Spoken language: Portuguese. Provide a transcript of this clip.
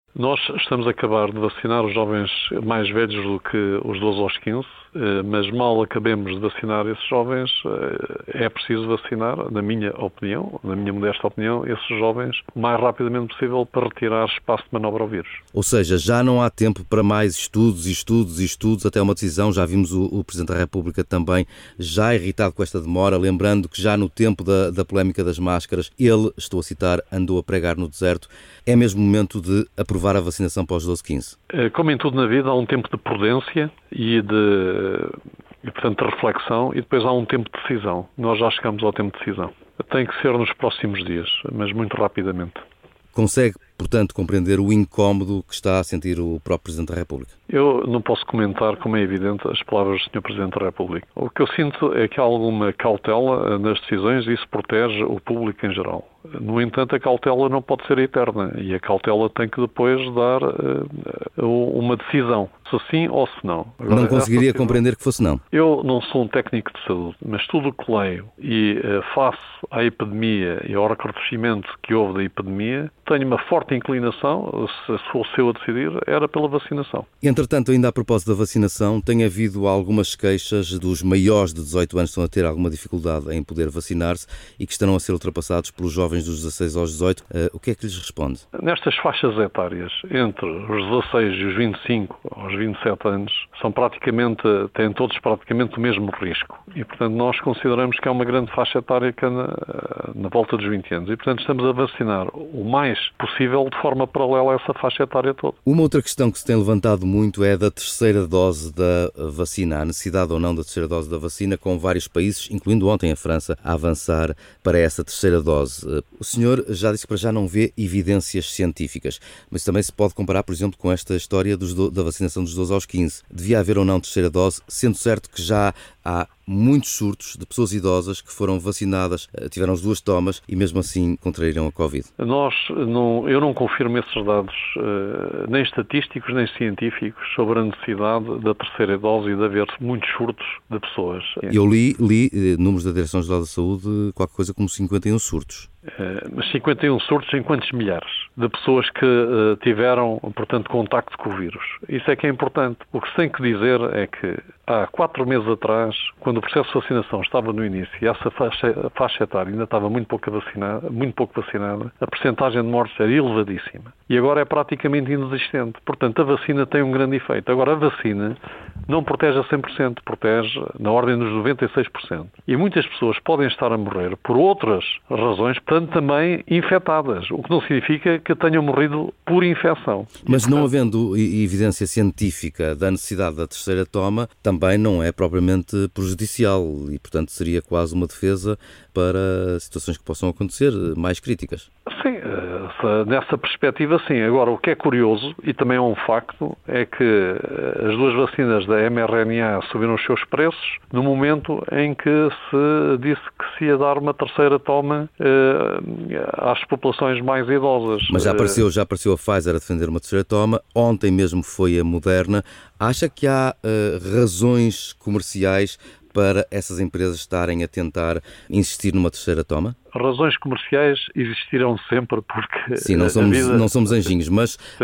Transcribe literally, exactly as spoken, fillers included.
Nós estamos a acabar de vacinar os jovens mais velhos do que os doze aos quinze, mas mal acabemos de vacinar esses jovens, é preciso vacinar, na minha opinião, na minha modesta opinião, esses jovens o mais rapidamente possível para retirar espaço de manobra ao vírus. Ou seja, já não há tempo para mais estudos e estudos e estudos até uma decisão. Já vimos o, o Presidente da República também já irritado com esta demora, lembrando que já no tempo da, da polémica das máscaras, ele, estou a citar, andou a pregar no deserto. É mesmo momento de aprovar a vacinação para os doze a quinze? Como em tudo na vida, há um tempo de prudência e de, e, portanto, de reflexão, e depois há um tempo de decisão. Nós já chegamos ao tempo de decisão. Tem que ser nos próximos dias, mas muito rapidamente. Consegue, portanto, compreender o incómodo que está a sentir o próprio Presidente da República? Eu não posso comentar, como é evidente, as palavras do senhor Presidente da República. O que eu sinto é que há alguma cautela nas decisões e isso protege o público em geral. No entanto, a cautela não pode ser eterna e a cautela tem que depois dar uh, uma decisão, se sim ou se não. Agora, não conseguiria decisão, compreender que fosse não? Eu não sou um técnico de saúde, mas tudo o que leio e uh, face à epidemia e ao recrudescimento que houve da epidemia, tenho uma forte inclinação, se fosse eu a decidir, era pela vacinação. Entretanto, ainda a propósito da vacinação, tem havido algumas queixas dos maiores de dezoito anos que estão a ter alguma dificuldade em poder vacinar-se e que estarão a ser ultrapassados pelos jovens dos dezasseis aos dezoito. Uh, o que é que lhes responde? Nestas faixas etárias, entre os dezasseis e os vinte e cinco aos vinte e sete anos, são praticamente, têm todos praticamente o mesmo risco. E, portanto, nós consideramos que é uma grande faixa etária que anda na volta dos vinte anos. E, portanto, estamos a vacinar o mais possível de forma paralela a essa faixa etária toda. Uma outra questão que se tem levantado muito é a da terceira dose da vacina, a necessidade ou não da terceira dose da vacina, com vários países, incluindo ontem a França, a avançar para essa terceira dose. O senhor já disse que para já não vê evidências científicas, mas também se pode comparar, por exemplo, com esta história dos do, da vacinação dos doze aos quinze. Devia haver ou não terceira dose, sendo certo que já há muitos surtos de pessoas idosas que foram vacinadas, tiveram as duas tomas e mesmo assim contraíram a Covid. Nós, não, eu não confirmo esses dados, nem estatísticos nem científicos, sobre a necessidade da terceira dose e de haver muitos surtos de pessoas. Eu li, li números da Direção-Geral da Saúde, qualquer coisa como cinquenta e um surtos. Mas cinquenta e um surtos em quantos milhares de pessoas que uh, tiveram, portanto, contacto com o vírus? Isso é que é importante. O que se tem que dizer é que há quatro meses atrás, quando o processo de vacinação estava no início e essa faixa, faixa etária ainda estava muito pouco vacinada, muito pouco vacinada, a percentagem de mortes era elevadíssima. E agora é praticamente inexistente. Portanto, a vacina tem um grande efeito. Agora, a vacina não protege a cem por cento, protege na ordem dos noventa e seis por cento. E muitas pessoas podem estar a morrer por outras razões, portanto, também infectadas, o que não significa que tenham morrido por infecção. Mas não havendo evidência científica da necessidade da terceira toma, também não é propriamente prejudicial e, portanto, seria quase uma defesa para situações que possam acontecer mais críticas. Sim, nessa perspectiva sim. Agora, o que é curioso, e também é um facto, é que as duas vacinas da mRNA subiram os seus preços no momento em que se disse que se ia dar uma terceira toma eh, às populações mais idosas. Mas já apareceu, já apareceu a Pfizer a defender uma terceira toma, ontem mesmo foi a Moderna. Acha que há uh, razões comerciais para essas empresas estarem a tentar insistir numa terceira toma? Razões comerciais existirão sempre porque... Sim, não somos, vida... não somos anjinhos, mas